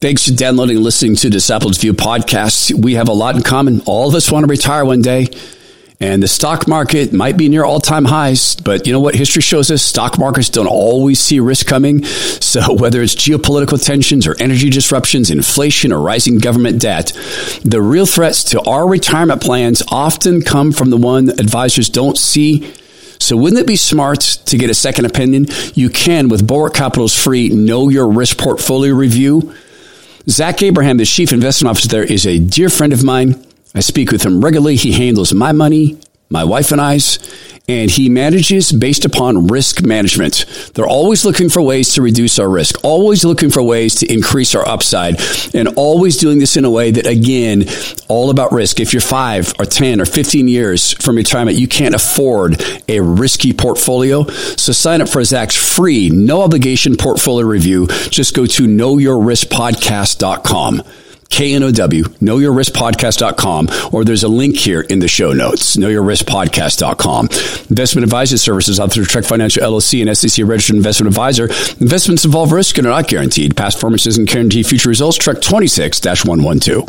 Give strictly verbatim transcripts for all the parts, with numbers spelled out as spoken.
Thanks for downloading and listening to Disciples View podcast. We have a lot in common. All of us want to retire one day, and the stock market might be near all-time highs, but you know what history shows us? Stock markets don't always see risk coming. So whether it's geopolitical tensions or energy disruptions, inflation, or rising government debt, the real threats to our retirement plans often come from the one advisors don't see. So wouldn't it be smart to get a second opinion? You can with Bulwark Capital's free Know Your Risk Portfolio Review. Zach Abraham, the chief investment officer there, is a dear friend of mine. I speak with him regularly. He handles my money, my wife and I's, and he manages based upon risk management. They're always looking for ways to reduce our risk, always looking for ways to increase our upside, and always doing this in a way that, again, all about risk. If you're five or ten or fifteen years from retirement, you can't afford a risky portfolio. So sign up for Zach's free, no obligation portfolio review. Just go to know your risk podcast dot com. K N O W, know your risk podcast dot com, or there's a link here in the show notes, know your risk podcast dot com. Investment advisory services out through Trek Financial L L C and S E C registered investment advisor. Investments involve risk and are not guaranteed. Past performance doesn't guarantee future results. Trek twenty-six dash one twelve.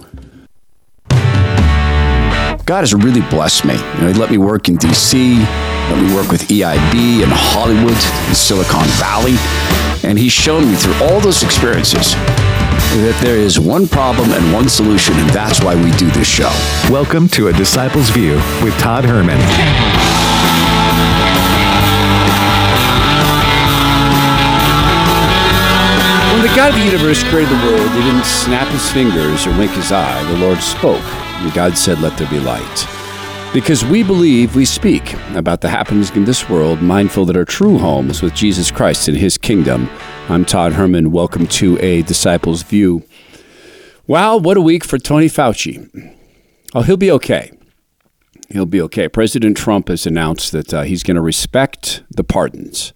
God has really blessed me. You know, he let me work in D C, let me work with E I B in Hollywood, in Silicon Valley, and he's shown me through all those experiences that there is one problem and one solution, and that's why we do this show. Welcome to A Disciple's View with Todd Herman. When the God of the universe created the world, he didn't snap his fingers or wink his eye. The Lord spoke, and God said, "Let there be light." Because we believe, we speak about the happenings in this world, mindful that our true home is with Jesus Christ in his kingdom. I'm Todd Herman. Welcome to A Disciple's View. Wow, what a week for Tony Fauci. Oh, he'll be okay. He'll be okay. President Trump has announced that uh, he's going to respect the pardons.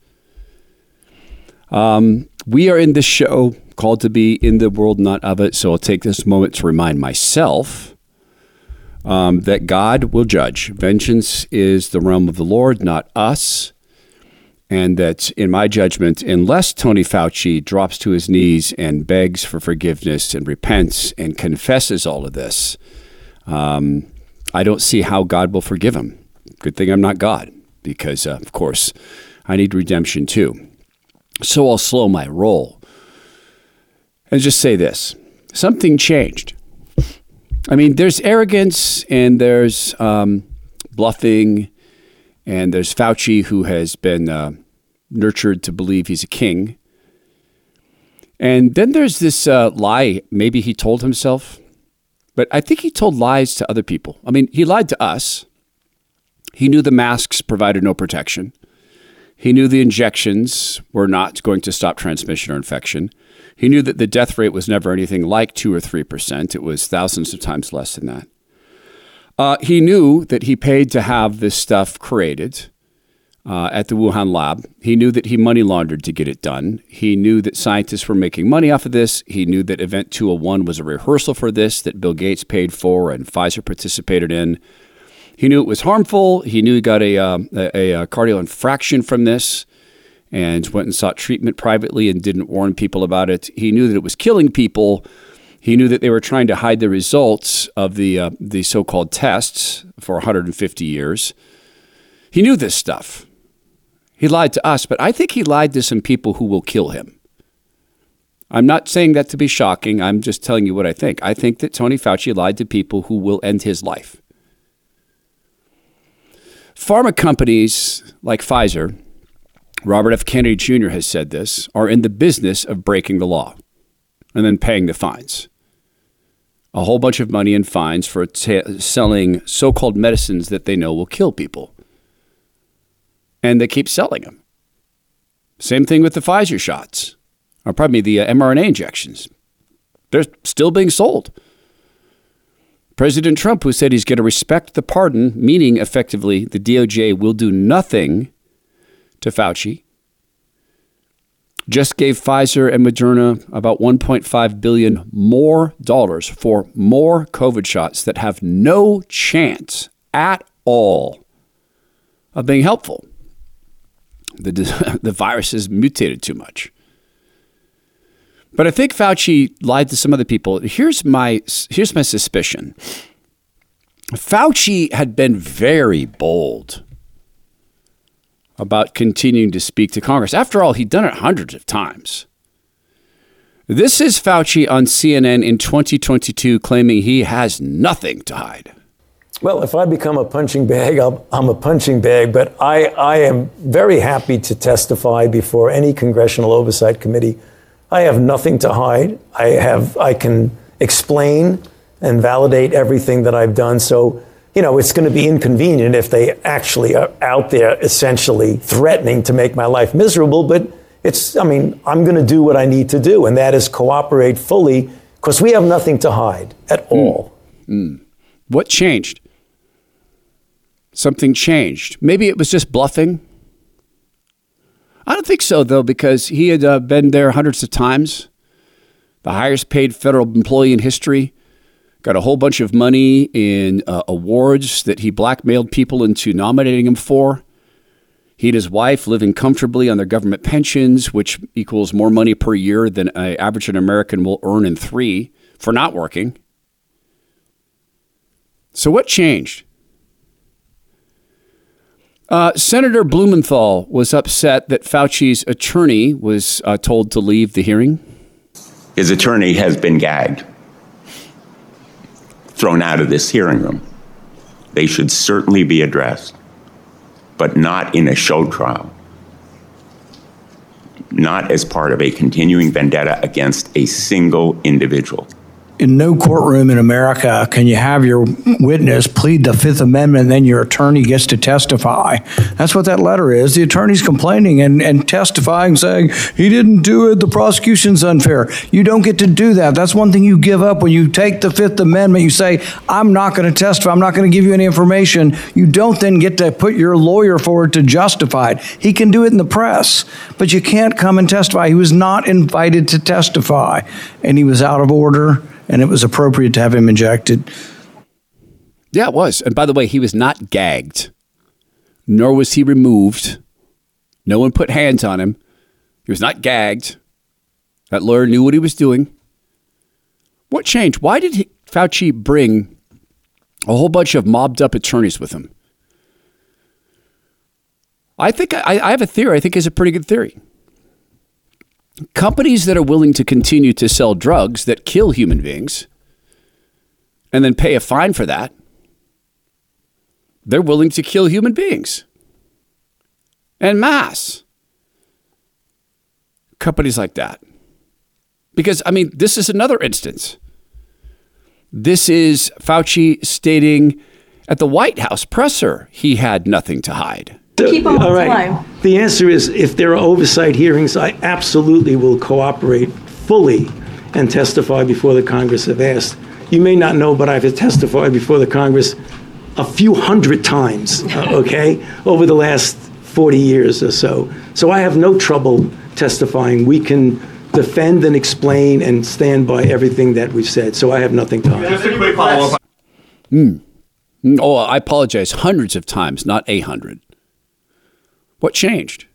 Um, we are in this show called to be in the world, not of it. So I'll take this moment to remind myself Um, that God will judge. Vengeance is the realm of the Lord, not us. And that, in my judgment, unless Tony Fauci drops to his knees and begs for forgiveness and repents and confesses all of this, um, I don't see how God will forgive him. Good thing I'm not God, because, uh, of course, I need redemption too. So I'll slow my roll and just say this. Something changed. I mean, there's arrogance and there's um, bluffing, and there's Fauci, who has been uh, nurtured to believe he's a king. And then there's this uh, lie, maybe he told himself, but I think he told lies to other people. I mean, he lied to us. He knew the masks provided no protection. He knew the injections were not going to stop transmission or infection. He knew that the death rate was never anything like two or three percent. It was thousands of times less than that. Uh, he knew that he paid to have this stuff created uh, at the Wuhan lab. He knew that he money laundered to get it done. He knew that scientists were making money off of this. He knew that Event two oh one was a rehearsal for this that Bill Gates paid for and Pfizer participated in. He knew it was harmful. He knew he got a, uh, a, a cardio infraction from this, and went and sought treatment privately and didn't warn people about it. He knew that it was killing people. He knew that they were trying to hide the results of the uh, the so-called tests for one hundred fifty years. He knew this stuff. He lied to us, but I think he lied to some people who will kill him. I'm not saying that to be shocking. I'm just telling you what I think. I think that Tony Fauci lied to people who will end his life. Pharma companies like Pfizer, Robert F. Kennedy Junior has said this, are in the business of breaking the law and then paying the fines. A whole bunch of money in fines for t- selling so-called medicines that they know will kill people. And they keep selling them. Same thing with the Pfizer shots, or probably the uh, mRNA injections. They're still being sold. President Trump, who said he's going to respect the pardon, meaning effectively the D O J will do nothing to Fauci, just gave Pfizer and Moderna about one point five billion dollars more dollars for more COVID shots that have no chance at all of being helpful. The, the virus has mutated too much. But I think Fauci lied to some other people. Here's my here's my suspicion. Fauci had been very bold about continuing to speak to Congress. After all, he'd done it hundreds of times. This is Fauci on C N N in twenty twenty-two claiming he has nothing to hide. Well, if I become a punching bag, I'll, I'm a punching bag, but I, I am very happy to testify before any congressional oversight committee. I have nothing to hide. I have, I can explain and validate everything that I've done. So, you know, it's going to be inconvenient if they actually are out there essentially threatening to make my life miserable. But it's, I mean, I'm going to do what I need to do, and that is cooperate fully because we have nothing to hide at all. Mm. Mm. What changed? Something changed. Maybe it was just bluffing. I don't think so, though, because he had uh, been there hundreds of times. The highest paid federal employee in history. Got a whole bunch of money in uh, awards that he blackmailed people into nominating him for. He and his wife living comfortably on their government pensions, which equals more money per year than an average American will earn in three for not working. So what changed? Uh, Senator Blumenthal was upset that Fauci's attorney was uh, told to leave the hearing. His attorney has been gagged, thrown out of this hearing room. They should certainly be addressed, but not in a show trial, not as part of a continuing vendetta against a single individual. In no courtroom in America can you have your witness plead the Fifth Amendment and then your attorney gets to testify. That's what that letter is. The attorney's complaining and, and testifying, saying, he didn't do it, the prosecution's unfair. You don't get to do that. That's one thing you give up when you take the Fifth Amendment. You say, I'm not going to testify. I'm not going to give you any information. You don't then get to put your lawyer forward to justify it. He can do it in the press, but you can't come and testify. He was not invited to testify, and he was out of order. And it was appropriate to have him injected. Yeah, it was. And by the way, he was not gagged, nor was he removed. No one put hands on him. He was not gagged. That lawyer knew what he was doing. What changed? Why did he, Fauci bring a whole bunch of mobbed up attorneys with him? I think I, I have a theory. I think it's a pretty good theory. Companies that are willing to continue to sell drugs that kill human beings and then pay a fine for that, they're willing to kill human beings en masse. Companies like that. Because, I mean, this is another instance. This is Fauci stating at the White House presser he had nothing to hide. Keep them all right. The answer is, if there are oversight hearings, I absolutely will cooperate fully and testify before the Congress if asked. You may not know, but I've testified before the Congress a few hundred times, uh, okay, over the last forty years or so. So I have no trouble testifying. We can defend and explain and stand by everything that we've said. So I have nothing to hide. Just a quick follow-up. Mm. Oh, I apologize. Hundreds of times, not a hundred. What changed?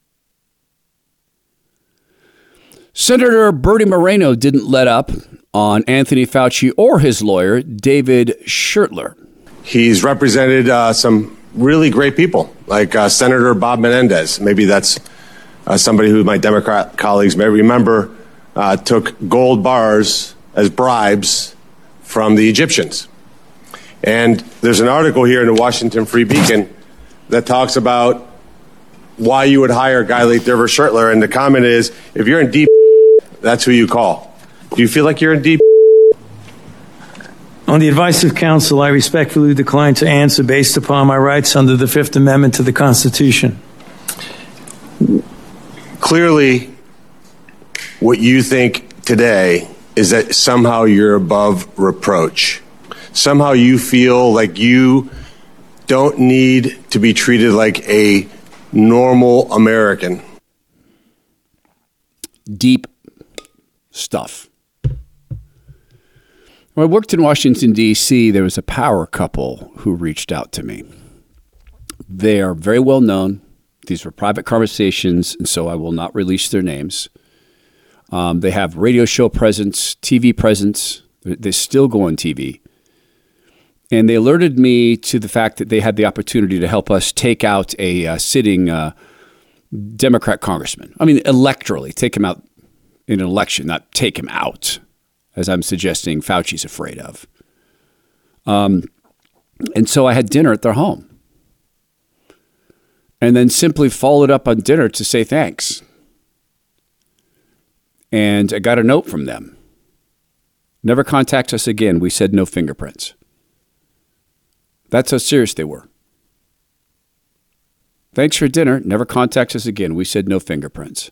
Senator Bertie Moreno didn't let up on Anthony Fauci or his lawyer, David Schertler. He's represented uh, some really great people, like uh, Senator Bob Menendez. Maybe that's uh, somebody who my Democrat colleagues may remember uh, took gold bars as bribes from the Egyptians. And there's an article here in the Washington Free Beacon that talks about why you would hire a guy like David Schertler. And the comment is, if you're in deep, that's who you call. Do you feel like you're in deep? On the advice of counsel, I respectfully decline to answer based upon my rights under the Fifth Amendment to the Constitution. Clearly, what you think today is that somehow you're above reproach. Somehow you feel like you don't need to be treated like a normal American. Deep stuff. When I worked in Washington, D C, there was a power couple who reached out to me. They are very well known. These were private conversations, and so I will not release their names. Um, they have radio show presence, T V presence. They still go on T V. And they alerted me to the fact that they had the opportunity to help us take out a uh, sitting uh, Democrat congressman. I mean, electorally, take him out in an election, not take him out, as I'm suggesting Fauci's afraid of. Um, and so I had dinner at their home. And then simply followed up on dinner to say thanks. And I got a note from them. Never contact us again. We said no fingerprints. That's how serious they were. Thanks for dinner. Never contact us again. We said no fingerprints.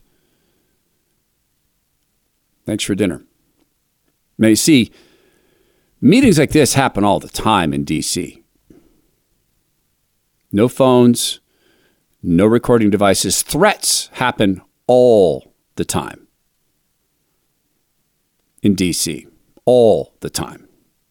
Thanks for dinner. Now, you see, meetings like this happen all the time in D C. No phones, no recording devices. Threats happen all the time in D C. All the time.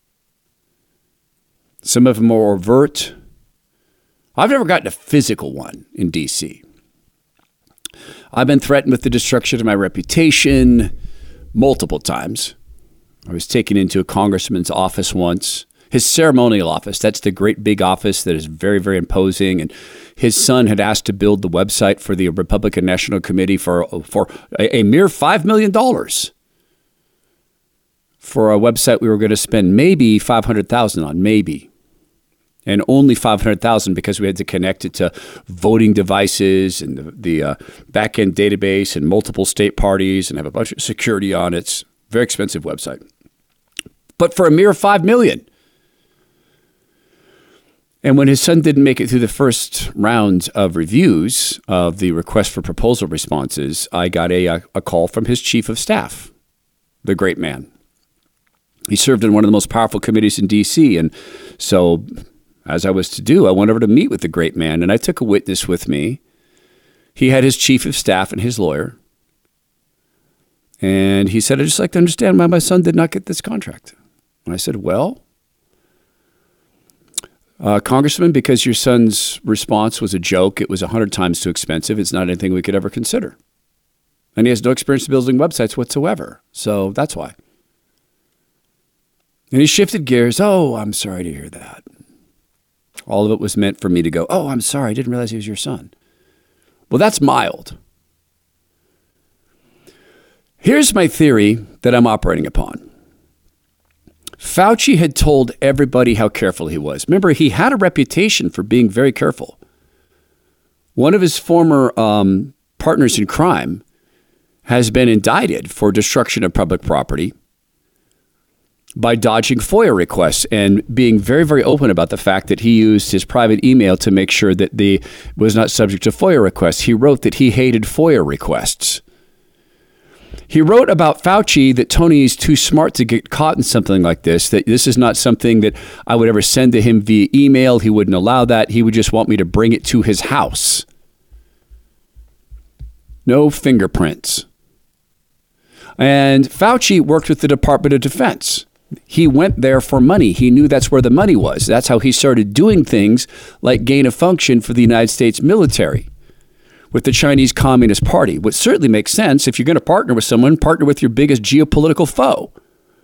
Some of them are overt. I've never gotten a physical one in D C. I've been threatened with the destruction of my reputation multiple times. I was taken into a congressman's office once, his ceremonial office. That's the great big office that is very, very imposing. And his son had asked to build the website for the Republican National Committee for, for a, a mere five million dollars. For a website we were going to spend maybe five hundred thousand dollars on, maybe. And only five hundred thousand dollars because we had to connect it to voting devices and the, the uh, back-end database and multiple state parties and have a bunch of security on it. It's a very expensive website. But for a mere five million dollars. And when his son didn't make it through the first round of reviews of the request for proposal responses, I got a, a call from his chief of staff, the great man. He served in one of the most powerful committees in D C. And so, as I was to do, I went over to meet with the great man, and I took a witness with me. He had his chief of staff and his lawyer. And he said, I'd just like to understand why my son did not get this contract. And I said, well, uh, Congressman, because your son's response was a joke, it was a hundred times too expensive. It's not anything we could ever consider. And he has no experience building websites whatsoever. So that's why. And he shifted gears. Oh, I'm sorry to hear that. All of it was meant for me to go, oh, I'm sorry. I didn't realize he was your son. Well, that's mild. Here's my theory that I'm operating upon. Fauci had told everybody how careful he was. Remember, he had a reputation for being very careful. One of his former um, partners in crime has been indicted for destruction of public property by dodging FOIA requests and being very, very open about the fact that he used his private email to make sure that the was not subject to FOIA requests. He wrote that he hated FOIA requests. He wrote about Fauci that Tony is too smart to get caught in something like this, that this is not something that I would ever send to him via email. He wouldn't allow that. He would just want me to bring it to his house. No fingerprints. And Fauci worked with the Department of Defense. He went there for money. He knew that's where the money was. That's how he started doing things like gain of function for the United States military with the Chinese Communist Party, which certainly makes sense. If you're going to partner with someone, partner with your biggest geopolitical foe.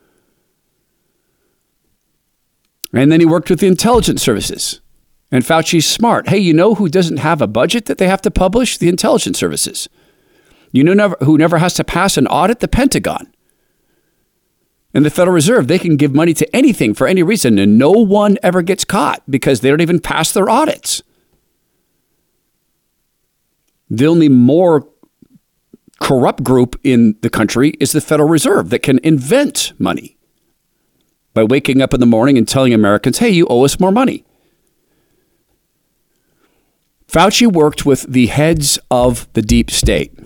And then he worked with the intelligence services. And Fauci's smart. Hey, you know who doesn't have a budget that they have to publish? The intelligence services. You know never, who never has to pass an audit? The Pentagon. And the Federal Reserve, they can give money to anything for any reason, and no one ever gets caught because they don't even pass their audits. The only more corrupt group in the country is the Federal Reserve that can invent money by waking up in the morning and telling Americans, hey, you owe us more money. Fauci worked with the heads of the deep state,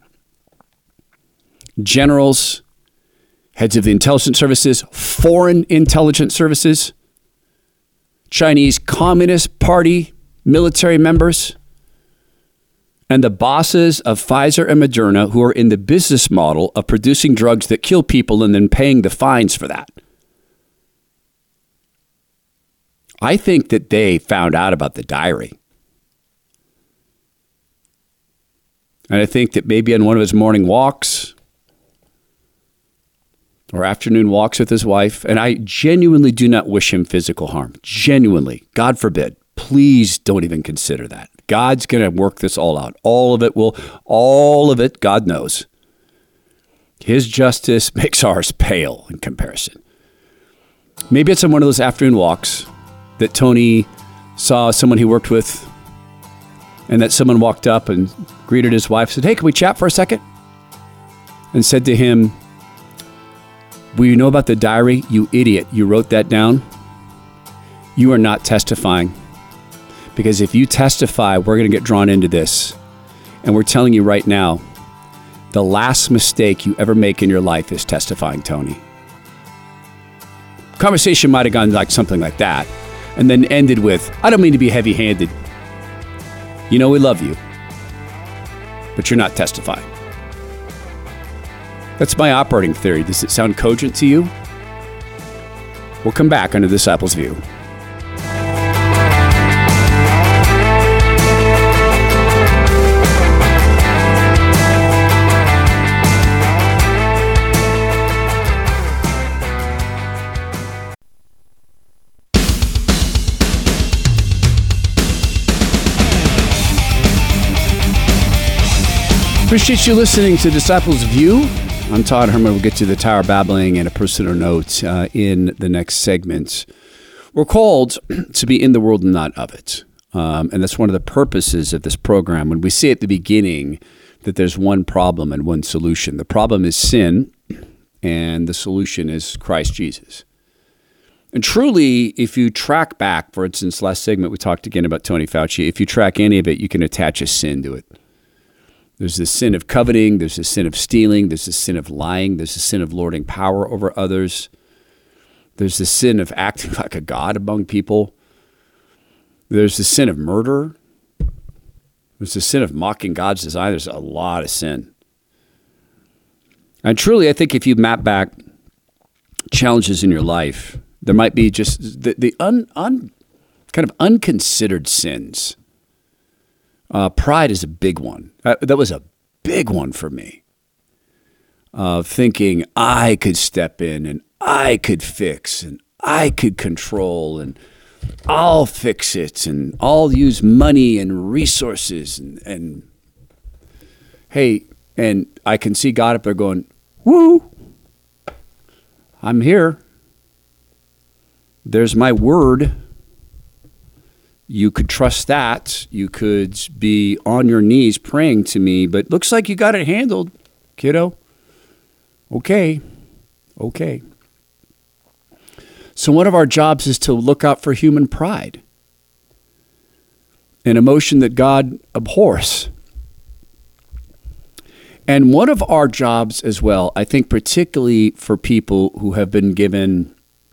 generals, heads of the intelligence services, foreign intelligence services, Chinese Communist Party military members, and the bosses of Pfizer and Moderna who are in the business model of producing drugs that kill people and then paying the fines for that. I think that they found out about the diary. And I think that maybe on one of his morning walks, or afternoon walks with his wife, and I genuinely do not wish him physical harm. Genuinely. God forbid. Please don't even consider that. God's going to work this all out. All of it will, all of it, God knows. His justice makes ours pale in comparison. Maybe it's on one of those afternoon walks that Tony saw someone he worked with, and that someone walked up and greeted his wife, said, "Hey, can we chat for a second?" And said to him, "Well, you know about the diary? You idiot. You wrote that down. You are not testifying. Because if you testify, we're going to get drawn into this. And we're telling you right now, the last mistake you ever make in your life is testifying, Tony." Conversation might have gone like something like that, and then ended with, "I don't mean to be heavy-handed. You know we love you, but you're not testifying." That's my operating theory. Does it sound cogent to you? We'll come back on The Disciples' View. Appreciate you listening to Disciples View. I'm Todd Herman. We'll get to the Tower Babbling and a personal note uh, in the next segment. We're called to be in the world and not of it. Um, and that's one of the purposes of this program. When we say at the beginning that there's one problem and one solution. The problem is sin, and the solution is Christ Jesus. And truly, if you track back, for instance, last segment we talked again about Tony Fauci, if you track any of it, you can attach a sin to it. There's the sin of coveting, there's the sin of stealing, there's the sin of lying, there's the sin of lording power over others. There's the sin of acting like a god among people. There's the sin of murder. There's the sin of mocking God's design. There's a lot of sin. And truly, I think if you map back challenges in your life, there might be just the, the un, un, kind of unconsidered sins. Uh, pride is a big one. Uh, that was a big one for me. Of uh, thinking I could step in and I could fix and I could control and I'll fix it and I'll use money and resources and, and hey, and I can see God up there going, "Woo, I'm here. There's my word. You could trust that. You could be on your knees praying to me, but looks like you got it handled, kiddo. Okay, okay." So one of our jobs is to look out for human pride, an emotion that God abhors. And one of our jobs as well, I think particularly for people who have been given,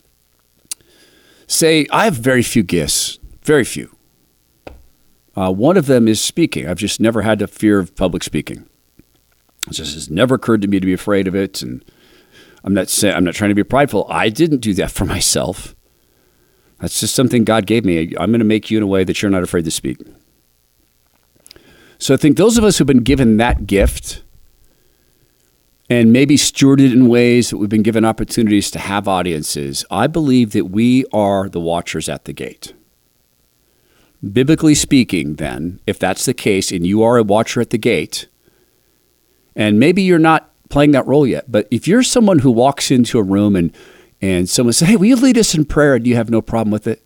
say, I have very few gifts. Very few. Uh, one of them is speaking. I've just never had the fear of public speaking. It just has never occurred to me to be afraid of it. And I'm not saying I'm not trying to be prideful. I didn't do that for myself. That's just something God gave me. I'm going to make you in a way that you're not afraid to speak. So I think those of us who've been given that gift and maybe stewarded in ways that we've been given opportunities to have audiences, I believe that we are the watchers at the gate. Biblically speaking, then, if that's the case and you are a watcher at the gate, and maybe you're not playing that role yet, but if you're someone who walks into a room and, and someone says, "Hey, will you lead us in prayer?" and you have no problem with it?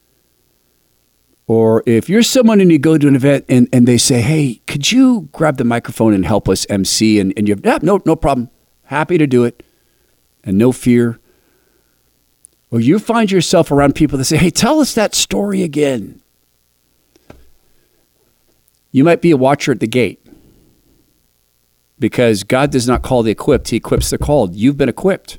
Or if you're someone and you go to an event and, and they say, "Hey, could you grab the microphone and help us M C?" And, and you have, yeah, no, no problem. Happy to do it. And no fear. Or you find yourself around people that say, "Hey, tell us that story again." You might be a watcher at the gate because God does not call the equipped. He equips the called. You've been equipped.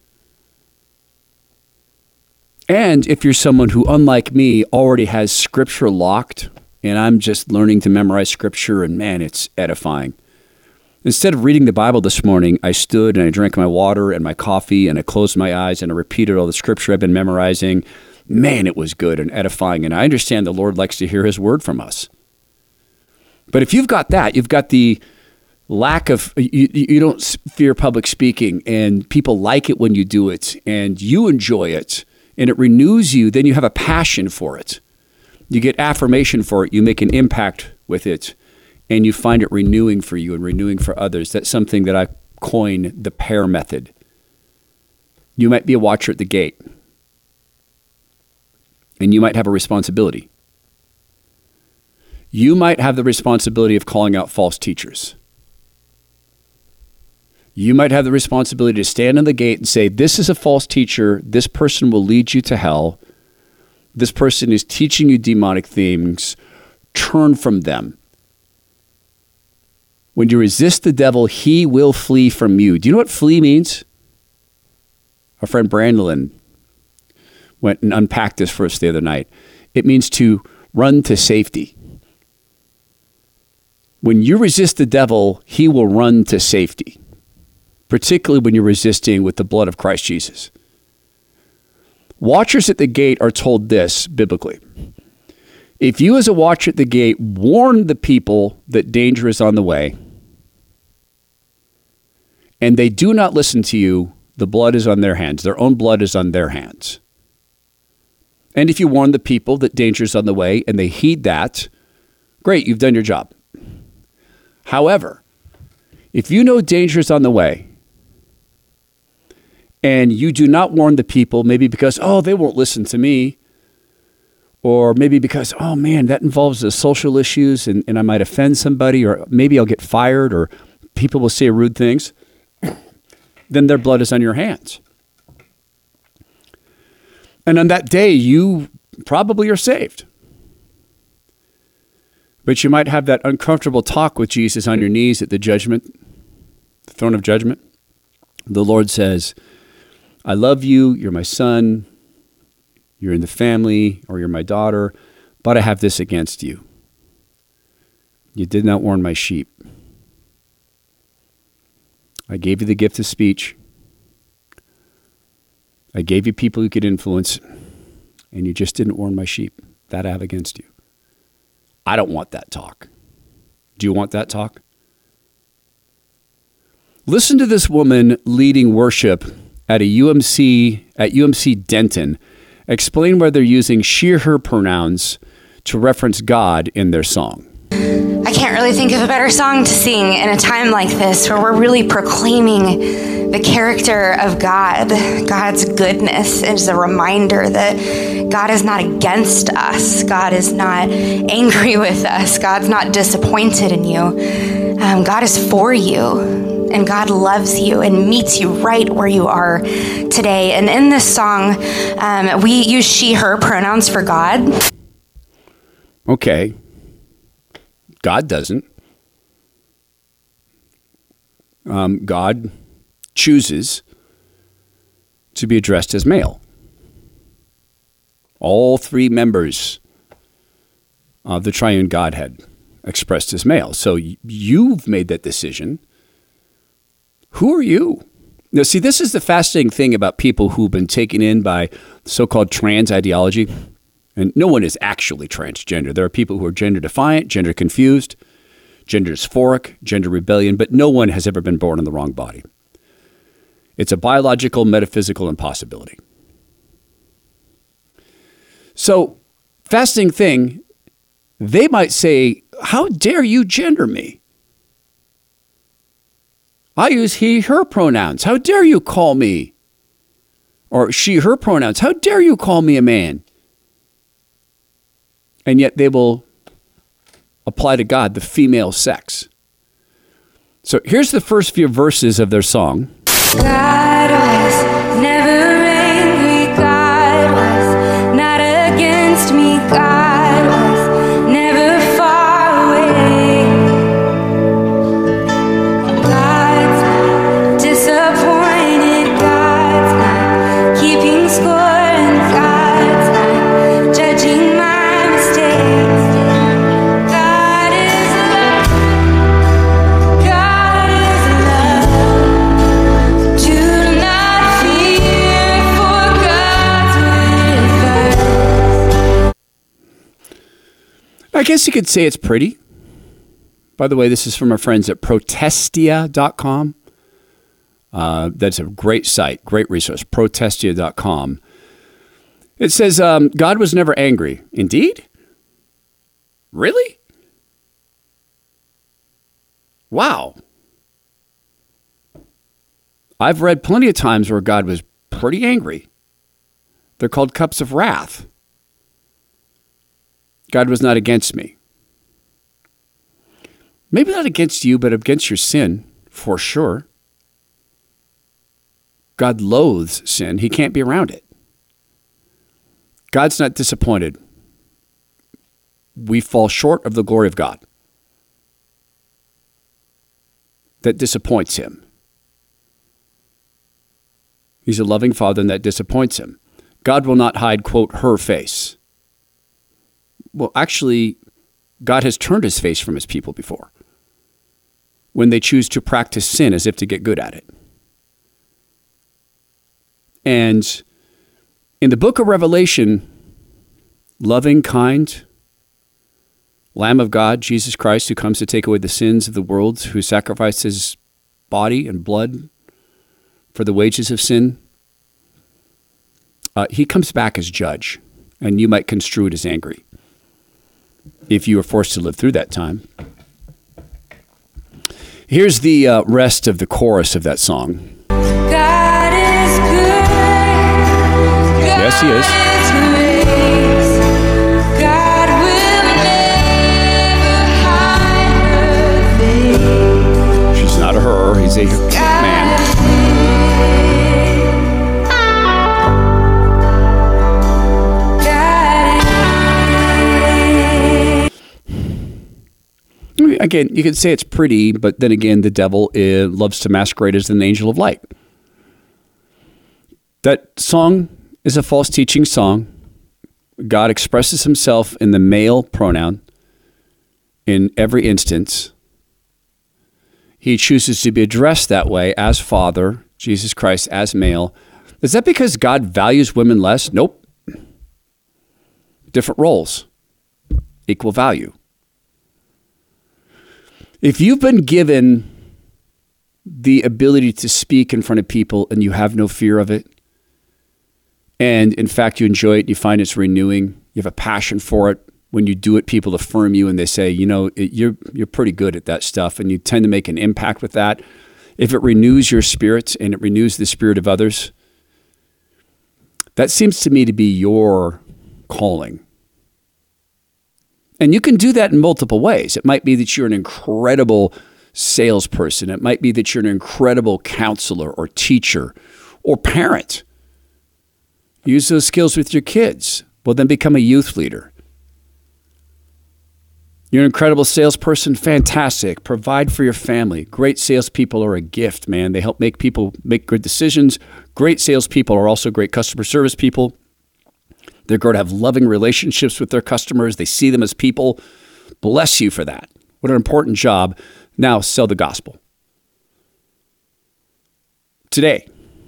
And if you're someone who, unlike me, already has scripture locked, and I'm just learning to memorize scripture, and man, it's edifying. Instead of reading the Bible this morning, I stood and I drank my water and my coffee, and I closed my eyes and I repeated all the scripture I've been memorizing. Man, it was good and edifying. And I understand the Lord likes to hear his word from us. But if you've got that, you've got the lack of, you, you don't fear public speaking, and people like it when you do it, and you enjoy it, and it renews you, then you have a passion for it. You get affirmation for it. You make an impact with it, and you find it renewing for you and renewing for others. That's something that I coin the PAIR method. You might be a watcher at the gate, and you might have a responsibility. You might have the responsibility of calling out false teachers. You might have the responsibility to stand on the gate and say, this is a false teacher. This person will lead you to hell. This person is teaching you demonic things. Turn from them. When you resist the devil, he will flee from you. Do you know what flee means? Our friend Brandolin went and unpacked this for us the other night. It means to run to safety. When you resist the devil, he will run to safety, particularly when you're resisting with the blood of Christ Jesus. Watchers at the gate are told this biblically. If you as a watcher at the gate warn the people that danger is on the way, and they do not listen to you, the blood is on their hands. Their own blood is on their hands. And if you warn the people that danger is on the way and they heed that, great, you've done your job. However, if you know danger is on the way and you do not warn the people, maybe because, oh, they won't listen to me, or maybe because, oh man, that involves the social issues and, and I might offend somebody, or maybe I'll get fired, or people will say rude things, then their blood is on your hands. And on that day, you probably are saved. But you might have that uncomfortable talk with Jesus on your knees at the judgment, the throne of judgment. The Lord says, I love you, you're my son, you're in the family, or you're my daughter, but I have this against you. You did not warn my sheep. I gave you the gift of speech. I gave you people you could influence, and you just didn't warn my sheep. That I have against you. I don't want that talk. Do you want that talk? Listen to this woman leading worship at a U M C, at U M C Denton, explain why they're using she, her pronouns to reference God in their song. I can't really think of a better song to sing in a time like this where we're really proclaiming the character of God. God's goodness is a reminder that God is not against us. God is not angry with us. God's not disappointed in you. Um, God is for you, and God loves you and meets you right where you are today. And in this song, um, we use she, her pronouns for God. Okay. God doesn't. Um, God chooses to be addressed as male. All three members of the triune Godhead expressed as male. So you've made that decision. Who are you? Now, see, this is the fascinating thing about people who've been taken in by so-called trans ideology. And no one is actually transgender. There are people who are gender defiant, gender confused, gender dysphoric, gender rebellion, but no one has ever been born in the wrong body. It's a biological, metaphysical impossibility. So, fascinating thing, they might say, how dare you gender me? I use he, her pronouns. How dare you call me? Or she, her pronouns. How dare you call me a man? And yet they will apply to God the female sex. So here's the first few verses of their song. God was never angry. God was not against me. God was never far away. God's not disappointed. God's not keeping score. And God's not judging my mistakes. God is love. God is love. Do not fear, for God's with us. I guess you could say it's pretty. By the way, this is from our friends at protestia dot com. Uh, that's a great site, great resource, protestia dot com. It says, um, God was never angry. Indeed? Really? Wow. I've read plenty of times where God was pretty angry. They're called cups of wrath. God was not against me. Maybe not against you, but against your sin, for sure. God loathes sin. He can't be around it. God's not disappointed. We fall short of the glory of God. That disappoints him. He's a loving father, and that disappoints him. God will not hide, quote, her face. Well, actually, God has turned his face from his people before when they choose to practice sin as if to get good at it. And in the book of Revelation, loving, kind, Lamb of God, Jesus Christ, who comes to take away the sins of the world, who sacrificed his body and blood for the wages of sin, uh, he comes back as judge, and you might construe it as angry if you were forced to live through that time. Here's the uh, rest of the chorus of that song. God is good. God Yes, he is. is grace. God will never hide her face. She's not a her, he's a man. Again, you could say it's pretty, but then again, the devil uh, loves to masquerade as an angel of light. That song is a false teaching song. God expresses himself in the male pronoun in every instance. He chooses to be addressed that way as Father, Jesus Christ as male. Is that because God values women less? Nope. Different roles, equal value. If you've been given the ability to speak in front of people and you have no fear of it, and in fact you enjoy it, you find it's renewing, you have a passion for it, when you do it, people affirm you and they say, you know, it, you're you're pretty good at that stuff, and you tend to make an impact with that. If it renews your spirit and it renews the spirit of others, that seems to me to be your calling. And you can do that in multiple ways. It might be that you're an incredible salesperson. It might be that you're an incredible counselor or teacher or parent. Use those skills with your kids. Well, then become a youth leader. You're an incredible salesperson. Fantastic. Provide for your family. Great salespeople are a gift, man. They help make people make good decisions. Great salespeople are also great customer service people. They're going to have loving relationships with their customers. They see them as people. Bless you for that. What an important job. Now sell the gospel. Today.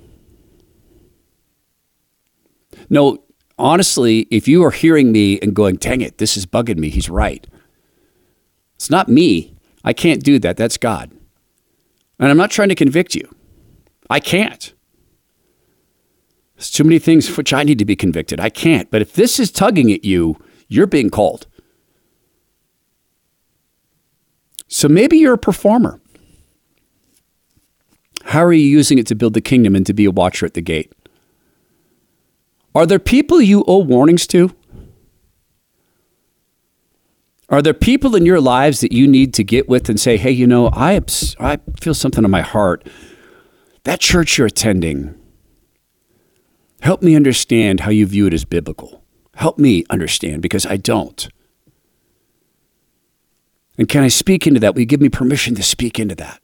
No, honestly, if you are hearing me and going, dang it, this is bugging me, he's right. It's not me. I can't do that. That's God. And I'm not trying to convict you. I can't. There's too many things for which I need to be convicted. I can't. But if this is tugging at you, you're being called. So maybe you're a performer. How are you using it to build the kingdom and to be a watcher at the gate? Are there people you owe warnings to? Are there people in your lives that you need to get with and say, hey, you know, I, I feel something in my heart. That church you're attending, help me understand how you view it as biblical. Help me understand, because I don't. And can I speak into that? Will you give me permission to speak into that?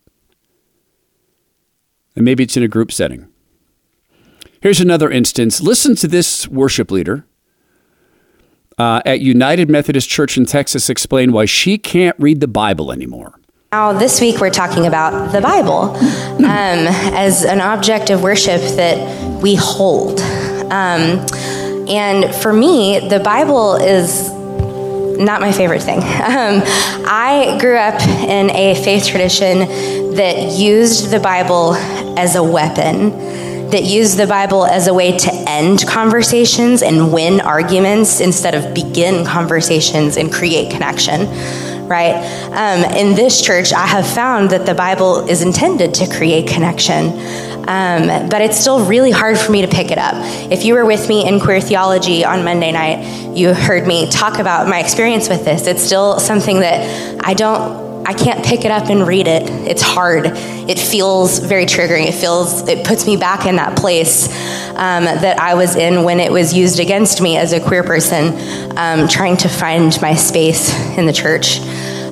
And maybe it's in a group setting. Here's another instance. Listen to this worship leader uh, at United Methodist Church in Texas explain why she can't read the Bible anymore. Now, this week we're talking about the Bible um, as an object of worship that we hold. Um, and for me, the Bible is not my favorite thing. Um, I grew up in a faith tradition that used the Bible as a weapon, that used the Bible as a way to end conversations and win arguments instead of begin conversations and create connection, right? Um, in this church, I have found that the Bible is intended to create connection. Um, but it's still really hard for me to pick it up. If you were with me in Queer Theology on Monday night, you heard me talk about my experience with this. It's still something that I don't, I can't pick it up and read it. It's hard. It feels very triggering. It feels, it puts me back in that place um, that I was in when it was used against me as a queer person, um, trying to find my space in the church.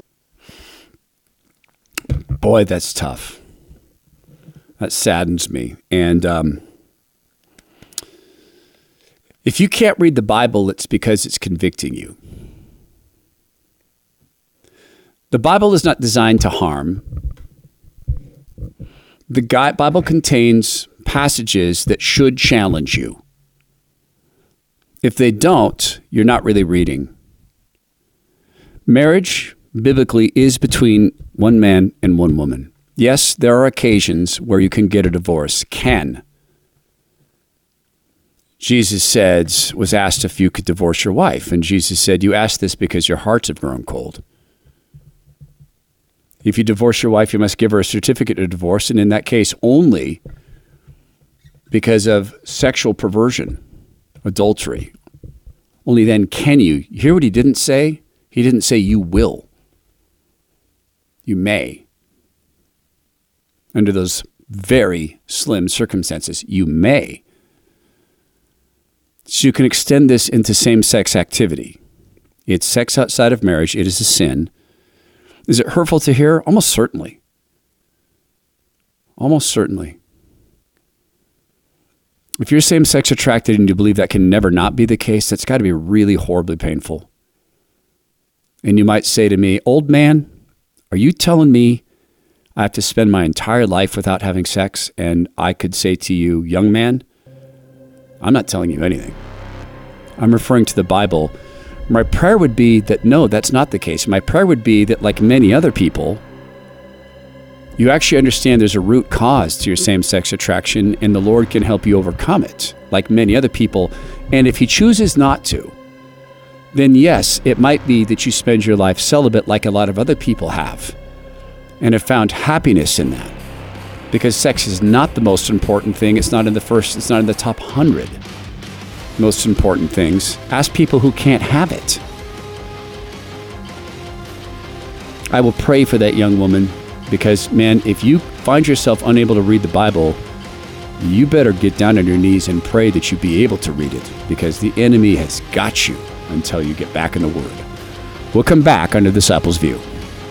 Boy, that's tough. That saddens me. And um, if you can't read the Bible, it's because it's convicting you. The Bible is not designed to harm. The Bible contains passages that should challenge you. If they don't, you're not really reading. Marriage, biblically, is between one man and one woman. Yes, there are occasions where you can get a divorce. Can. Jesus said, was asked if you could divorce your wife. And Jesus said, you ask this because your hearts have grown cold. If you divorce your wife, you must give her a certificate of divorce. And in that case, only because of sexual perversion, adultery. Only then can you. You hear what he didn't say? He didn't say you will. You may. Under those very slim circumstances, you may. So you can extend this into same-sex activity. It's sex outside of marriage. It is a sin. Is it hurtful to hear? Almost certainly. Almost certainly. If you're same-sex attracted and you believe that can never not be the case, that's got to be really horribly painful. And you might say to me, old man, are you telling me I have to spend my entire life without having sex? And I could say to you, young man, I'm not telling you anything. I'm referring to the Bible. My prayer would be that, no, that's not the case. My prayer would be that, like many other people, you actually understand there's a root cause to your same-sex attraction, and the Lord can help you overcome it, like many other people. And if he chooses not to, then yes, it might be that you spend your life celibate like a lot of other people have, and have found happiness in that. Because sex is not the most important thing. It's not in the first, it's not in the top hundred most important things. Ask people who can't have it. I will pray for that young woman, because, man, if you find yourself unable to read the Bible, you better get down on your knees and pray that you be able to read it, because the enemy has got you until you get back in the Word. We'll come back under Disciples View.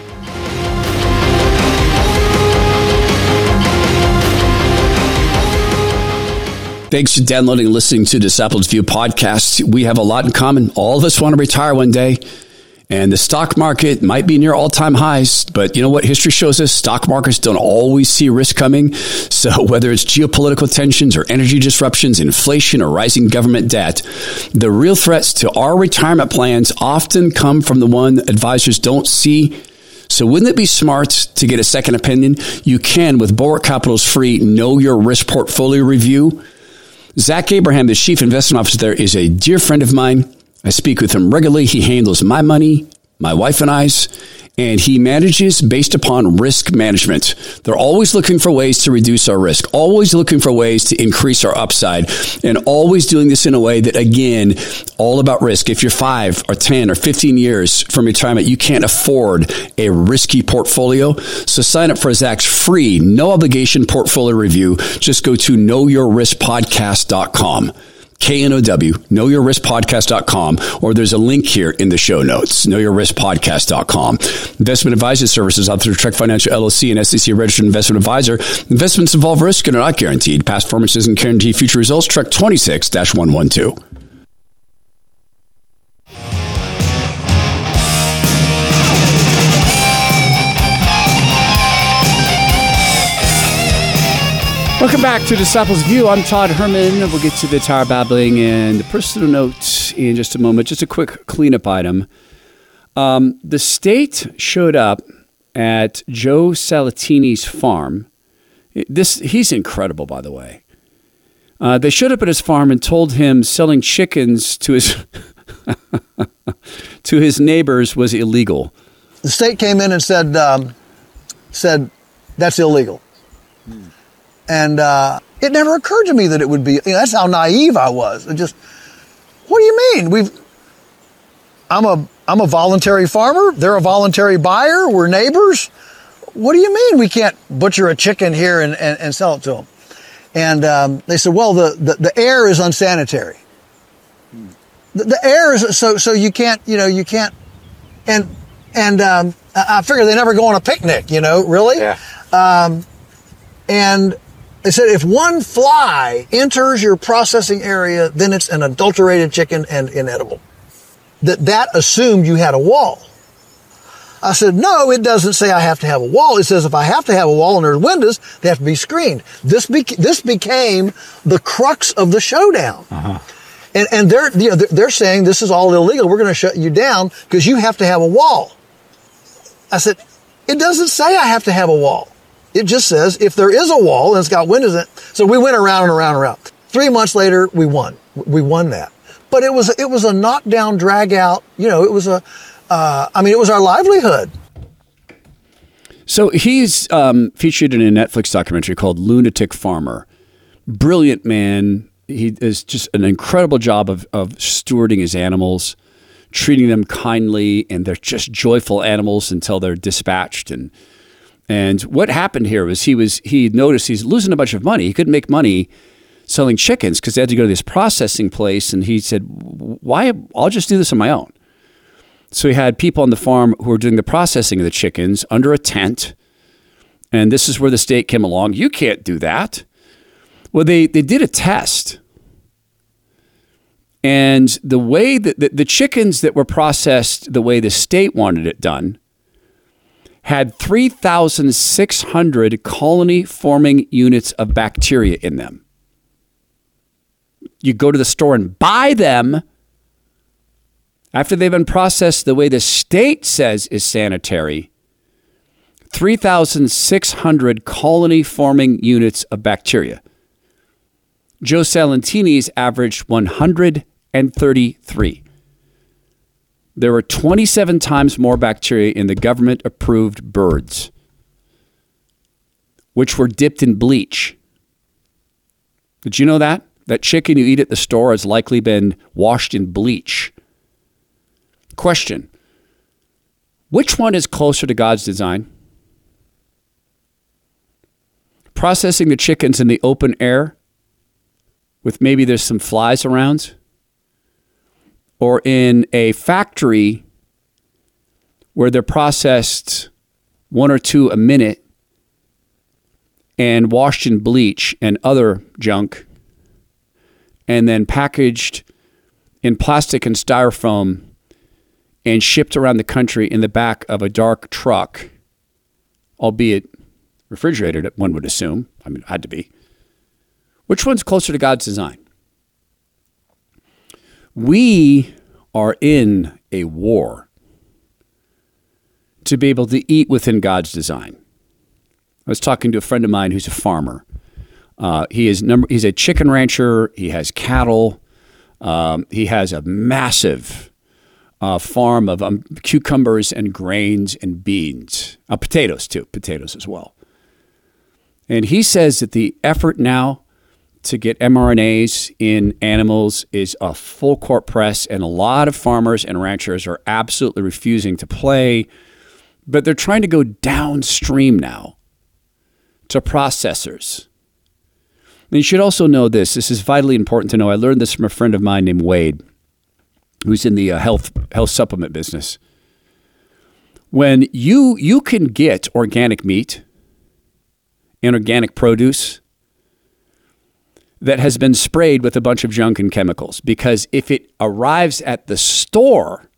Thanks for downloading and listening to Disciples View podcast. We have a lot in common. All of us want to retire one day, and the stock market might be near all-time highs, but you know what history shows us? Stock markets don't always see risk coming. So whether it's geopolitical tensions or energy disruptions, inflation or rising government debt, the real threats to our retirement plans often come from the one advisors don't see. So wouldn't it be smart to get a second opinion? You can with Bulwark Capital's free Know Your Risk Portfolio Review. Zach Abraham, the chief investment officer there, is a dear friend of mine. I speak with him regularly. He handles my money, my wife and I's, and he manages based upon risk management. They're always looking for ways to reduce our risk, always looking for ways to increase our upside, and always doing this in a way that, again, all about risk. If you're five or ten or fifteen years from retirement, you can't afford a risky portfolio. So sign up for Zach's free, no obligation portfolio review. Just go to know your risk podcast dot com. K N O W, know your risk podcast dot com, or there's a link here in the show notes, know your risk podcast dot com. Investment advisory services out through Trek Financial L L C and S E C registered investment advisor. Investments involve risk and are not guaranteed. Past performance doesn't guarantee future results. Trek twenty-six dash one twelve. Welcome back to Disciples View. I'm Todd Herman. We'll get to the tower babbling and the personal note in just a moment. Just a quick cleanup item. Um, the state showed up at Joe Salatini's farm. This he's incredible, by the way. Uh, they showed up at his farm and told him selling chickens to his to his neighbors was illegal. The state came in and said um, said that's illegal, hmm. and uh, it never occurred to me that it would be. You know, that's how naive I was. It just, what do you mean? We've I'm a I'm a voluntary farmer. They're a voluntary buyer. We're neighbors. What do you mean we can't butcher a chicken here and, and, and sell it to them? And um, they said, well, the, the, the air is unsanitary. Hmm. The, the air is, so so you can't, you know, you can't, and and um, I figure they never go on a picnic, you know, really? Yeah. Um, and they said if one fly enters your processing area, then it's an adulterated chicken and inedible. That that assumed you had a wall. I said, no, it doesn't say I have to have a wall. It says if I have to have a wall and there's windows, they have to be screened. This bec- this became the crux of the showdown. Uh-huh. And and they're you know they're saying this is all illegal. We're going to shut you down because you have to have a wall. I said, it doesn't say I have to have a wall. It just says if there is a wall and it's got windows in it. So we went around and around and around. Three months later, we won. We won that. But it was it was a knockdown, drag out. You know, it was a. Uh, I mean, it was our livelihood. So he's um, featured in a Netflix documentary called Lunatic Farmer. Brilliant man. He does just an incredible job of, of stewarding his animals, treating them kindly, and they're just joyful animals until they're dispatched. And and what happened here was he was he noticed he's losing a bunch of money. He couldn't make money selling chickens because they had to go to this processing place. And he said, "Why? I'll just do this on my own." So he had people on the farm who were doing the processing of the chickens under a tent. And this is where the state came along. You can't do that. Well, they, they did a test. And the way that the, the chickens that were processed the way the state wanted it done had three thousand six hundred colony-forming units of bacteria in them. You go to the store and buy them after they've been processed the way the state says is sanitary, three thousand six hundred colony-forming units of bacteria. Joe Salantini's averaged one hundred thirty-three. There were twenty-seven times more bacteria in the government-approved birds, which were dipped in bleach. Did you know that? That chicken you eat at the store has likely been washed in bleach. Question, which one is closer to God's design? Processing the chickens in the open air with maybe there's some flies around, or in a factory where they're processed one or two a minute and washed in bleach and other junk and then packaged in plastic and styrofoam and shipped around the country in the back of a dark truck, albeit refrigerated, one would assume. I mean, it had to be. Which one's closer to God's design? We are in a war to be able to eat within God's design. I was talking to a friend of mine who's a farmer. Uh, he is number. He's a chicken rancher. He has cattle. Um, he has a massive uh, farm of um, cucumbers and grains and beans, uh, potatoes too, potatoes as well. And he says that the effort now to get mRNAs in animals is a full court press, and a lot of farmers and ranchers are absolutely refusing to play, but they're trying to go downstream now to processors. And you should also know this. This is vitally important to know. I learned this from a friend of mine named Wade, who's in the uh, health health supplement business. When you you can get organic meat and organic produce that has been sprayed with a bunch of junk and chemicals, because if it arrives at the store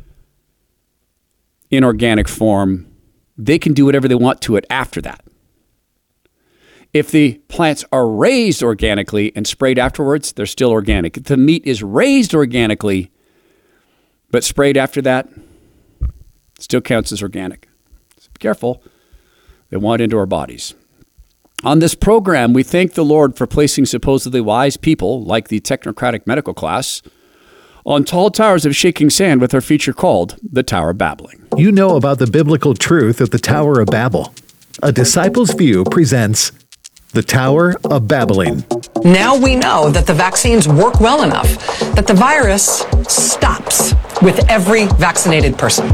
in organic form, they can do whatever they want to it after that. If the plants are raised organically and sprayed afterwards, they're still organic. If the meat is raised organically but sprayed after that, Still counts as organic. So be careful. They want into our bodies. On this program, we thank the Lord for placing supposedly wise people, like the technocratic medical class, on tall towers of shaking sand with our feature called The Tower of Babbling. You know about the biblical truth of the Tower of Babel. A Disciples View presents The Tower of Babbling. Now we know that the vaccines work well enough that the virus stops with every vaccinated person.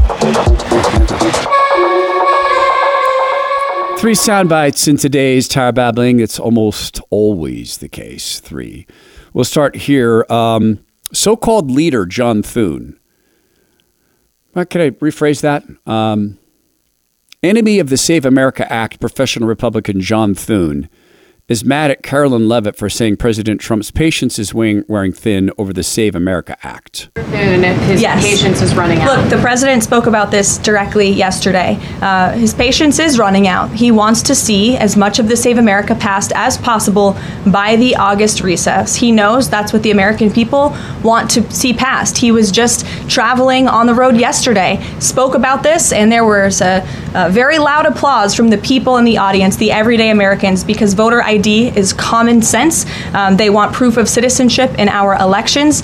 Three sound bites in today's Tower Babbling. It's almost always the case. Three. We'll start here. Um, so-called leader John Thune. Uh, can I rephrase that? Um, enemy of the Save America Act, professional Republican John Thune is mad at Carolyn Leavitt for saying President Trump's patience is wearing, wearing thin over the Save America Act. And if his Yes. patience is running out. Look, the president spoke about this directly yesterday. Uh, his patience is running out. He wants to see as much of the Save America passed as possible by the August recess. He knows that's what the American people want to see passed. He was just traveling on the road yesterday, spoke about this, and there was a, a very loud applause from the people in the audience, the everyday Americans, because voter I D is common sense. Um, they want proof of citizenship in our elections.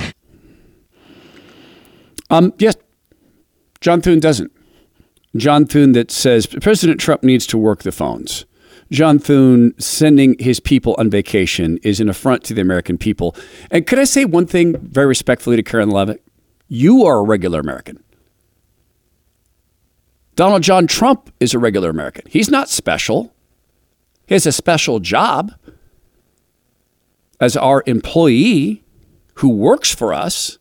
Um, yes, John Thune doesn't. John Thune that says President Trump needs to work the phones. John Thune sending his people on vacation is an affront to the American people. And could I say one thing very respectfully to Karen Leavitt? You are a regular American. Donald John Trump is a regular American. He's not special. He has a special job as our employee who works for us.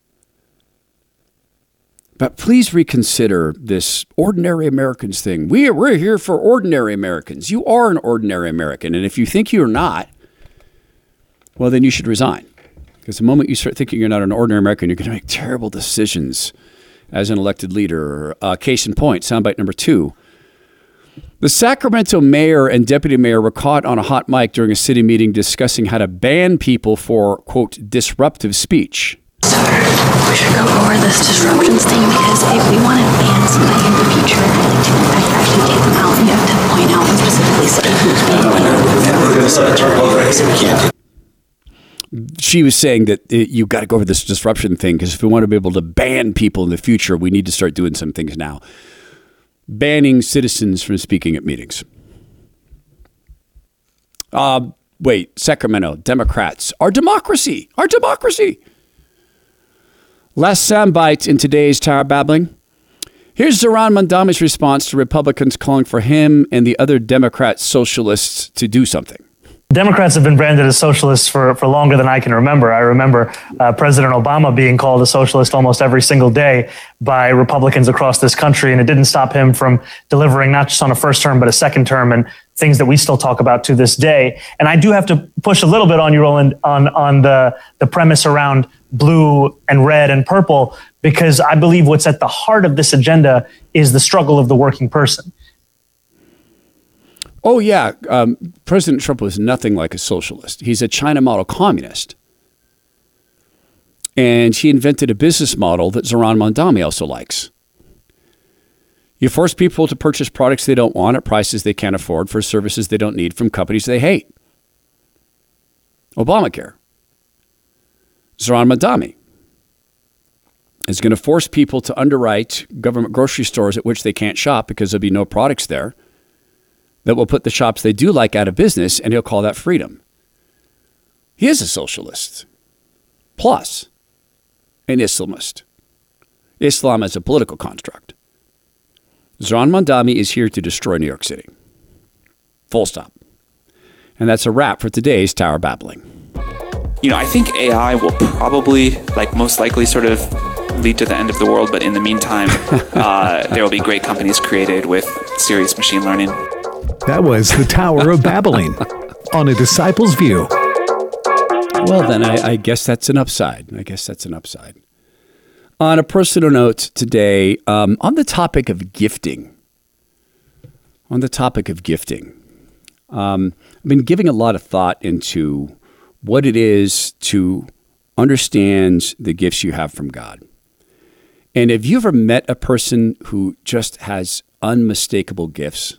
But please reconsider this ordinary Americans thing. We are, we're here for ordinary Americans. You are an ordinary American. And if you think you're not, well, then you should resign. Because the moment you start thinking you're not an ordinary American, you're going to make terrible decisions as an elected leader. Uh, case in point, soundbite number two. The Sacramento mayor and deputy mayor were caught on a hot mic during a city meeting discussing how to ban people for, quote, disruptive speech. We should go over this disruptions thing because if we want to ban somebody in the future, like to in fact actually take them out, you have to point out and specifically say who's being She was saying that uh, you got to go over this disruption thing because if we want to be able to ban people in the future, we need to start doing some things now. Banning citizens from speaking at meetings. Uh, wait, Sacramento, Democrats. Our democracy, our democracy. Last soundbite in today's Tower Babbling. Here's Zohran Mamdani's response to Republicans calling for him and the other Democrat socialists to do something. Democrats have been branded as socialists for, for longer than I can remember. I remember uh, President Obama being called a socialist almost every single day by Republicans across this country, and it didn't stop him from delivering not just on a first term, but a second term, and things that we still talk about to this day. And I do have to push a little bit on you, Roland, on, on the, the premise around blue and red and purple, because I believe what's at the heart of this agenda is the struggle of the working person. Oh, yeah. Um, President Trump was nothing like a socialist. He's a China model communist. And he invented a business model that Zohran Mamdani also likes. You force people to purchase products they don't want at prices they can't afford for services they don't need from companies they hate. Obamacare. Zohran Mamdani is going to force people to underwrite government grocery stores at which they can't shop because there'll be no products there. That will put the shops they do like out of business, and he'll call that freedom. He is a socialist, plus an Islamist. Islam as a political construct. Zohran Mamdani is here to destroy New York City. Full stop. And that's a wrap for today's Tower Babbling. You know, I think A I will probably, like most likely, sort of lead to the end of the world, but in the meantime, uh, there will be great companies created with serious machine learning. That was the Tower of Babbling on A Disciples View. Well, then I, I guess that's an upside. I guess that's an upside. On a personal note today, um, on the topic of gifting, on the topic of gifting, um, I've been giving a lot of thought into what it is to understand the gifts you have from God. And have you ever met a person who just has unmistakable gifts?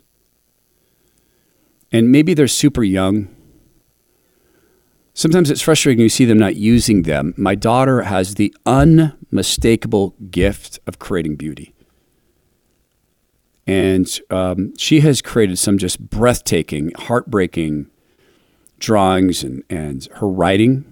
And maybe they're super young. Sometimes it's frustrating you see them not using them. My daughter has the unmistakable gift of creating beauty. And um, she has created some just breathtaking, heartbreaking drawings, and, and her writing.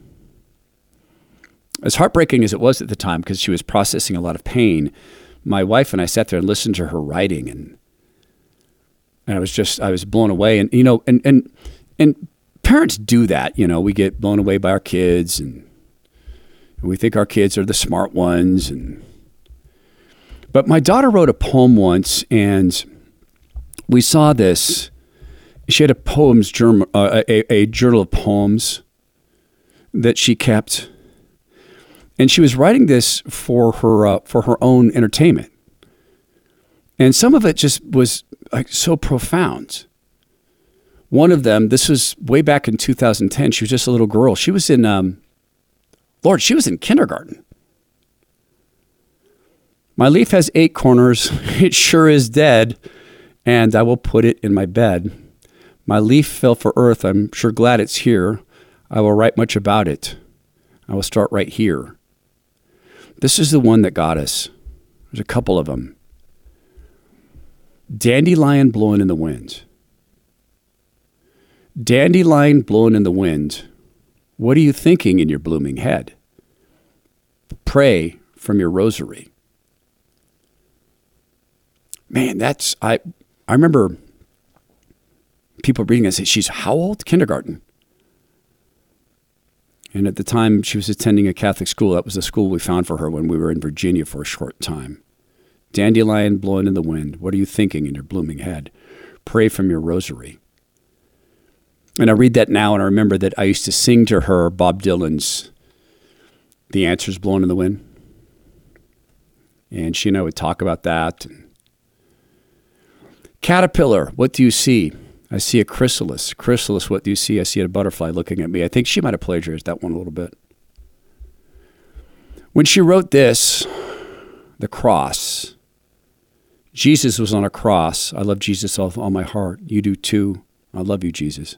As heartbreaking as it was at the time, because she was processing a lot of pain, my wife and I sat there and listened to her writing, and and I was just, I was blown away. And, you know, and, and, and parents do that. You know, we get blown away by our kids, and, and we think our kids are the smart ones. And But my daughter wrote a poem once, and we saw this. She had a poems journal, uh, a, a journal of poems that she kept. And she was writing this for her uh, for her own entertainment. And some of it just was like so profound. One of them, this was way back in two thousand ten. She was just a little girl. She was in, um, Lord, she was in kindergarten. My leaf has eight corners. It sure is dead. And I will put it in my bed. My leaf fell for earth. I'm sure glad it's here. I will write much about it. I will start right here. This is the one that got us. There's a couple of them. Dandelion blowing in the wind. Dandelion blowing in the wind. What are you thinking in your blooming head? Pray from your rosary. Man, that's, I I remember people reading it and say, she's how old? Kindergarten. And at the time she was attending a Catholic school. That was the school we found for her when we were in Virginia for a short time. Dandelion blowing in the wind. What are you thinking in your blooming head? Pray from your rosary. And I read that now, and I remember that I used to sing to her Bob Dylan's The Answer's Blowing in the Wind. And she and I would talk about that. Caterpillar, what do you see? I see a chrysalis. Chrysalis, what do you see? I see a butterfly looking at me. I think she might have plagiarized that one a little bit. When she wrote this, the cross, Jesus was on a cross. I love Jesus with all my heart. You do too. I love you, Jesus.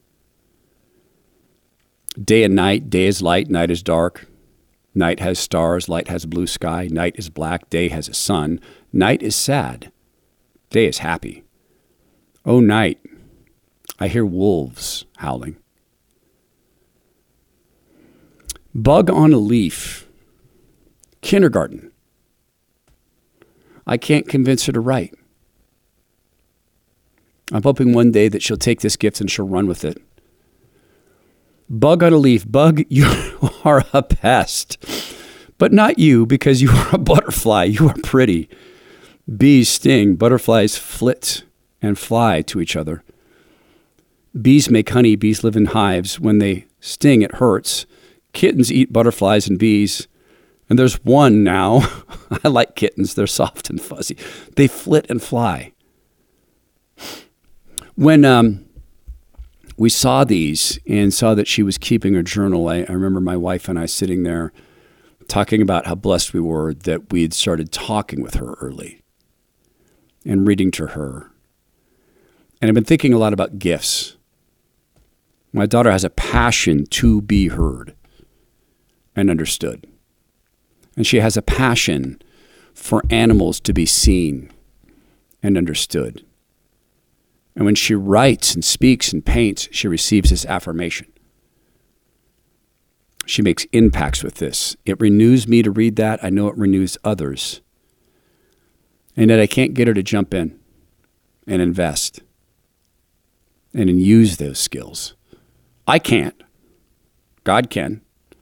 Day and night. Day is light. Night is dark. Night has stars. Light has blue sky. Night is black. Day has a sun. Night is sad. Day is happy. Oh, night. I hear wolves howling. Bug on a leaf. Kindergarten. I can't convince her to write. I'm hoping one day that she'll take this gift and she'll run with it. Bug on a leaf. Bug, you are a pest. But not you, because you are a butterfly. You are pretty. Bees sting. Butterflies flit and fly to each other. Bees make honey. Bees live in hives. When they sting, it hurts. Kittens eat butterflies and bees. And there's one now. I like kittens. They're soft and fuzzy. They flit and fly. When um, we saw these and saw that she was keeping her journal, I, I remember my wife and I sitting there talking about how blessed we were that we had started talking with her early and reading to her. And I've been thinking a lot about gifts. My daughter has a passion to be heard and understood. And she has a passion for animals to be seen and understood. And when she writes and speaks and paints, she receives this affirmation. She makes impacts with this. It renews me to read that. I know it renews others. And yet I can't get her to jump in and invest and then use those skills. I can't. God can.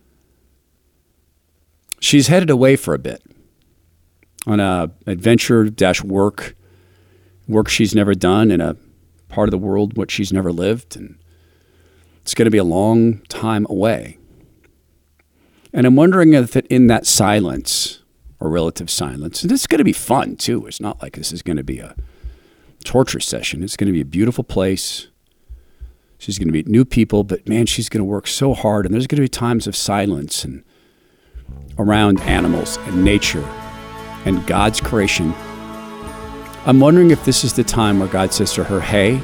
She's headed away for a bit on a adventure dash work, work she's never done in a part of the world what she's never lived, and it's going to be a long time away. And I'm wondering if it, in that silence or relative silence, and it's going to be fun too. It's not like this is going to be a torture session. It's going to be a beautiful place. She's going to meet new people, but man, she's going to work so hard, and there's going to be times of silence and around animals and nature and God's creation. I'm wondering if this is the time where God says to her, hey,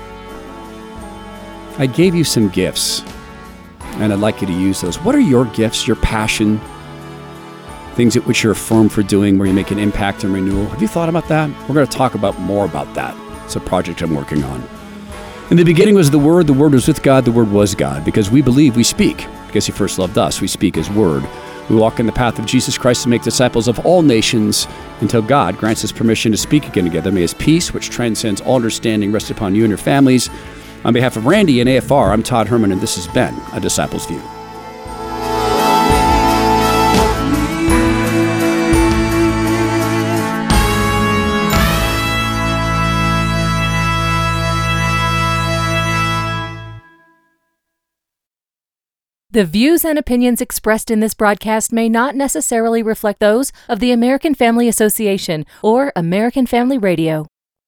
I gave you some gifts, and I'd like you to use those. What are your gifts, your passion, things at which you're affirmed for doing, where you make an impact and renewal? Have you thought about that? We're going to talk about more about that. It's a project I'm working on. In the beginning was the Word. The Word was with God. The Word was God. Because we believe, we speak. Because He first loved us, we speak His Word. We walk in the path of Jesus Christ to make disciples of all nations until God grants us permission to speak again together. May His peace, which transcends all understanding, rest upon you and your families. On behalf of Randy and A F R, I'm Todd Herman, and this has been A Disciple's View. The views and opinions expressed in this broadcast may not necessarily reflect those of the American Family Association or American Family Radio.